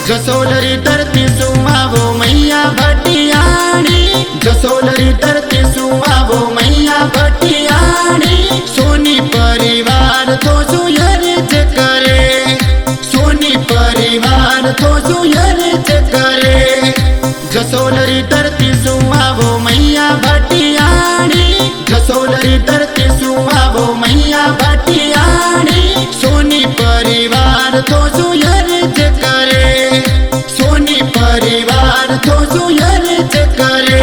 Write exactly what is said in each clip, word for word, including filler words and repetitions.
जसोलरी धरती सुहावो मैया भटियाणी, जसोलरी धरती सुहावो मैया भटियाणी। सोनी परिवार तो सुयर्ज करे, सोनी परिवार तो सुयर्ज करे। जसोलरी धरती सुहावो मैया भटियाणी, जसोलरी धरती सुहावो मैया भटियाणी। सोनी परिवार तो सुयर्ज करे, सोनी परिवार तो सुयर्ज करे।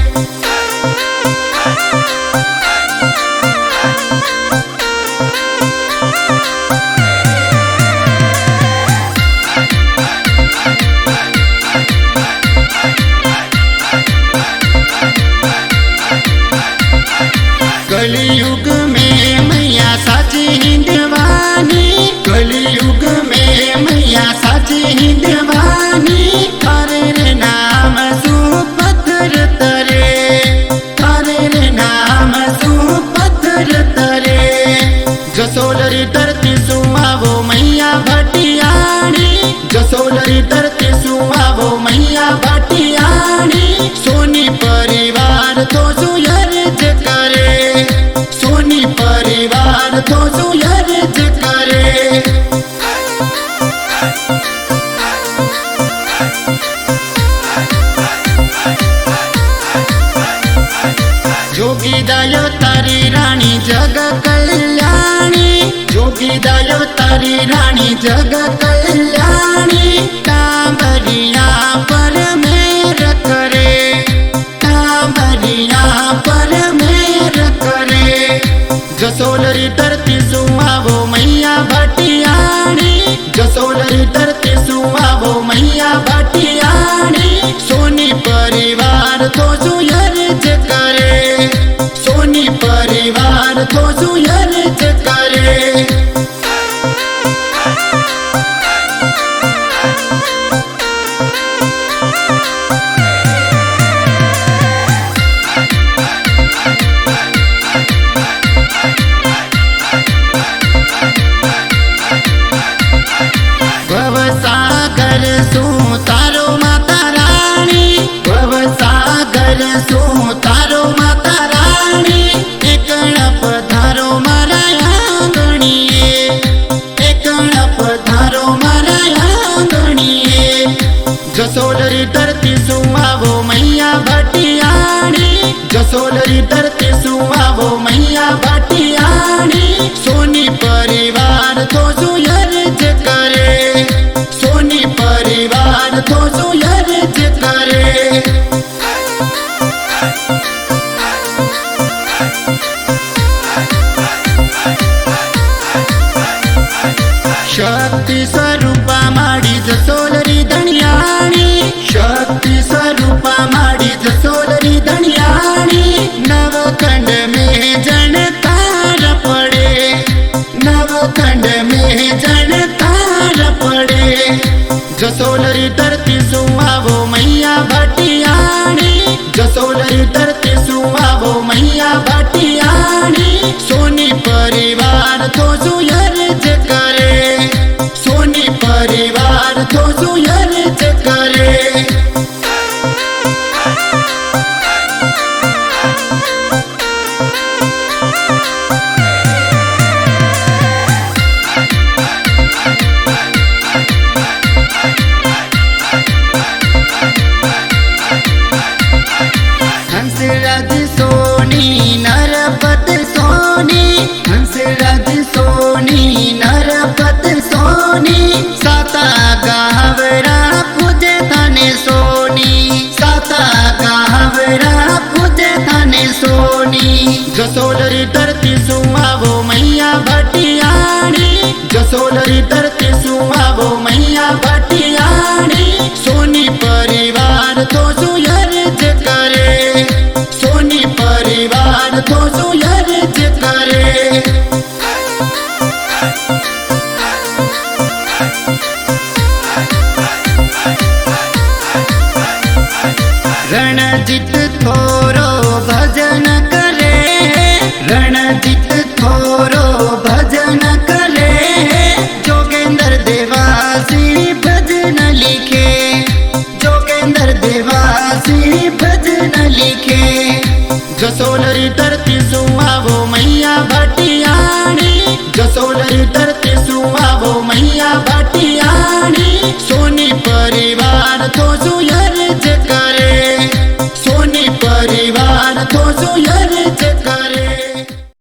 कलियुग में मैया साची हिंदवानी, कलियुग में मैया साची हिंदवानी। थारे रे नाम सुपत्र तरे, थारे रे नाम सुपत्र तरे। जसोलरी धरती सुहावो मैया भटियाणी, जसोलरी धरती सुहावो मैया भटियाणी। सोनी परिवार तो सुयर्ज करे, सोनी परिवार तो सुयर्ज करे। जोगी दायो तारी रानी जग कल्याणी, जोगी दायो तारी रानी जग कल्याणी। कांवरिया पर मेर करे, कांवरिया पर मेर करे। जसोलरी धरती सुहावो मैया भटियाणी, जसोलरी धरती सुहावो मैया भटियाणी। सोनी परिवार तो सुयर्ज करे, सोनी परिवार तो सुयर्ज करे। भवसागर सो तारो माता रानी, भवसागर सो तारो माता रानी। एकण पधारो मारा आंगणीए, एकण पधारो मारा आंगणीए। जसोलरी धरती सुहावो मैया भटियाणी, जसोलरी धरती सुहावो मैया भटियाणी। सोनी परिवार तो सुयर्ज करे, सोनी परिवार तो सुयर्ज करे। शक्ति स्वरूपा माड़ी जसोलरी धनियाणी, शक्ति स्वरूपा माड़ी जसोलरी धनियाणी। नवखंड में जनतार पड़े, नवखंड में जनतार पड़े। जसोलरी धरती सुहावो मैया भटियाणी, जसोलरी धरती सुहावो मैया भटियाणी। सोनी परिवार तो सुयर्ज करे, सोनी परिवार तो सुयर्ज करे। हंसराज सोनी नरपत सोनी, हंसराज सोनी नरपत सोनी। साता गावरा पूजे थाने सोनी, साता गावरा पूजे थाने सोनी। जसोलरी धरती सुहावो मैया भटियाणी, जसोलरी धरती सुहावो मैया भटियाणी। सोनी परिवार तो सुयर्ज करे, सोनी परिवार तो सुयर्ज करे। रणजीत थोरो भजन करे, रणजीत थोरो भजन करे। जोगेंद्र भजन लिखे। जो सोनरी तर